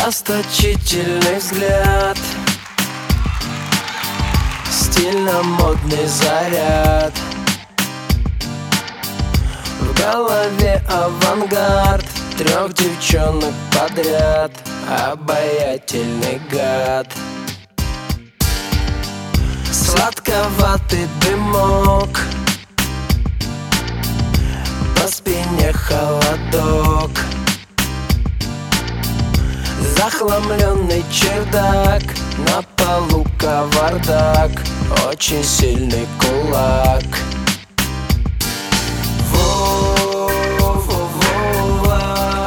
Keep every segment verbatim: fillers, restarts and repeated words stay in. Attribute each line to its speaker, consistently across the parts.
Speaker 1: Расточительный взгляд, стильно-модный заряд, в голове авангард, трех девчонок подряд, обаятельный гад. Сладковатый дымок, по спине холодок, захламленный чердак, на полу кавардак, очень сильный кулак. Во-во-во-во,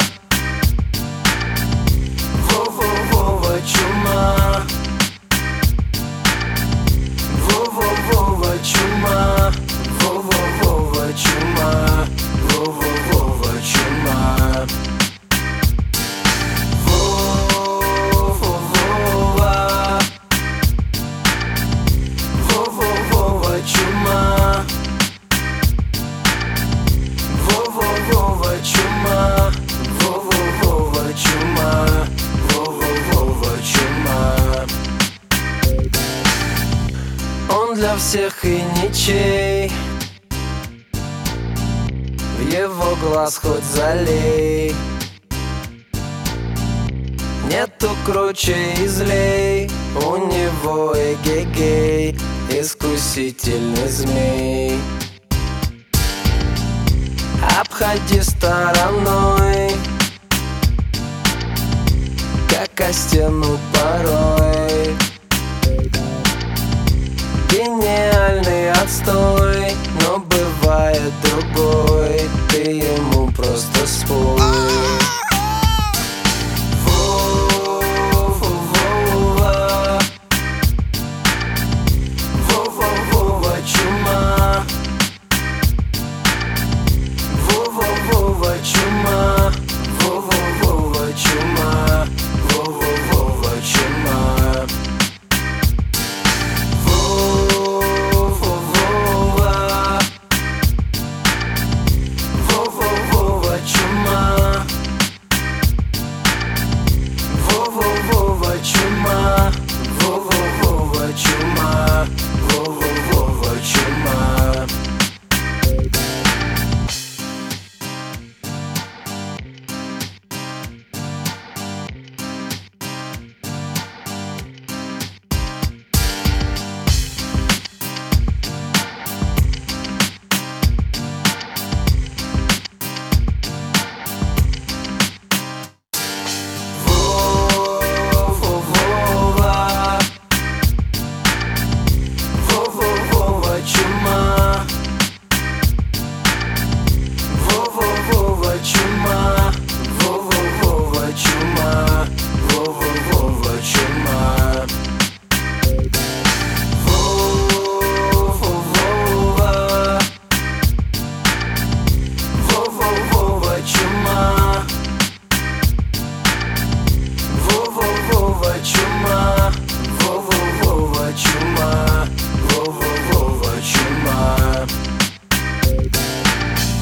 Speaker 1: во-во-во-во чума, во-во-во-во чума, во-во-во-во чума, во-во-во-во чума. Во-во-во-во чума, во-во-во-во чума, во-во-во-во чума. Он для всех и ничей, в его глаз хоть залей, нету круче и злей, у него эгегей, искусительный змей. Обходи стороной, как о стену порой. Гениальный отстой,